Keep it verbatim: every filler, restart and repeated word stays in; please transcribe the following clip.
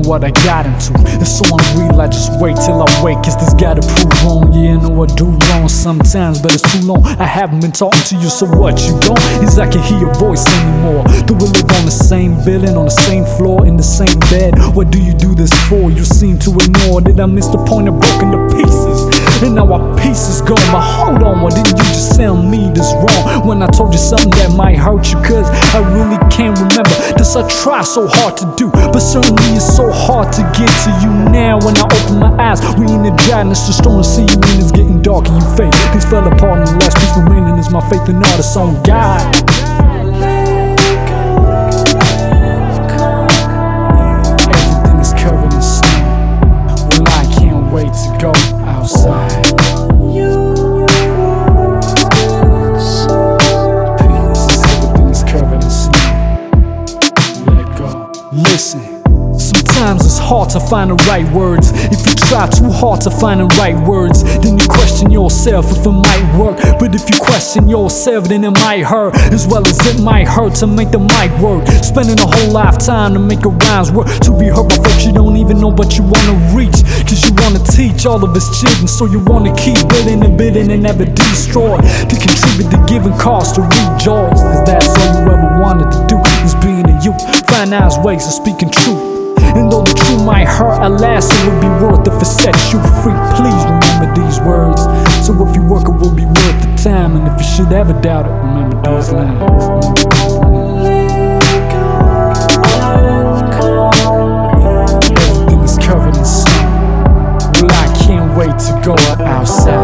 what I got into. It's so unreal, I just wait till I wake. Cause this gotta prove wrong, yeah, I know I do wrong sometimes, but it's too long. I haven't been talking to you, so what you don't? Is I can hear your voice anymore. Do we live on the same building, on the same floor, in the same bed? What do you do this for? You seem to ignore. Did I miss the point of broken to pieces? And now our pieces gone, but hold on, why didn't you just tell me this wrong? When I told you something that might hurt you, cause I really can't remember. This I try so hard to do, but certainly it's so hard to get to you now. When I open my eyes, we in the dryness, just don't see you when it's getting dark and you fade. Things fell apart and the last piece remaining is my faith in artists on God. Everything is covered in snow. Well, I can't wait to go outside. Listen, sometimes it's hard to find the right words. If you try too hard to find the right words, then you question yourself if it might work. But if you question yourself, then it might hurt, as well as it might hurt to make the mic work. Spending a whole lifetime to make a rhymes work, to be heard by folks you don't even know but you wanna reach. Cause you wanna teach all of us children, so you wanna keep building and building and never destroy. To contribute to giving cause to rejoice, cause that's all you ever wanted to do, is being a youth. Find nice ways of speaking truth. And though the truth might hurt, alas, it would be worth it for set you free. Please remember these words. So if you work, it will be worth the time. And if you should ever doubt it, remember these lines. Everything is covered in snow. Well, I can't wait to go outside.